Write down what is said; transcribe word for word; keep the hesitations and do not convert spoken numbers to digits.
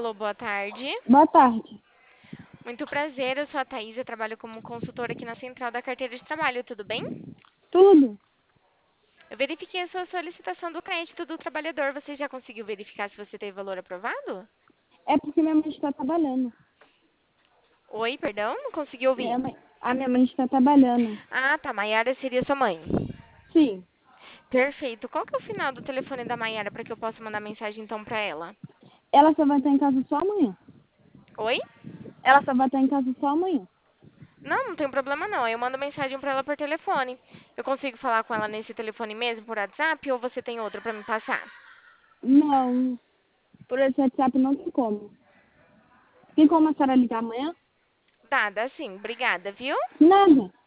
Alô, boa tarde. Boa tarde. Muito prazer, eu sou a Thaís, eu trabalho como consultora aqui na Central da Carteira de Trabalho, tudo bem? Tudo? Eu verifiquei a sua solicitação do crédito do trabalhador, você já conseguiu verificar se você teve valor aprovado? É porque minha mãe está trabalhando. Oi, perdão, não consegui ouvir. Minha mãe... A minha mãe está trabalhando. Ah, tá, Maiara seria sua mãe. Sim. Perfeito, qual que é o final do telefone da Maiara para que eu possa mandar mensagem então para ela? Ela só vai estar em casa só amanhã. Oi? Ela só vai estar em casa só amanhã. Não, não tem problema não, eu mando mensagem para ela por telefone. Eu consigo falar com ela nesse telefone mesmo, por WhatsApp, ou você tem outro para me passar? Não. Por esse WhatsApp não tem como. Tem como a senhora ligar amanhã? Dá, dá sim, obrigada, viu? Nada.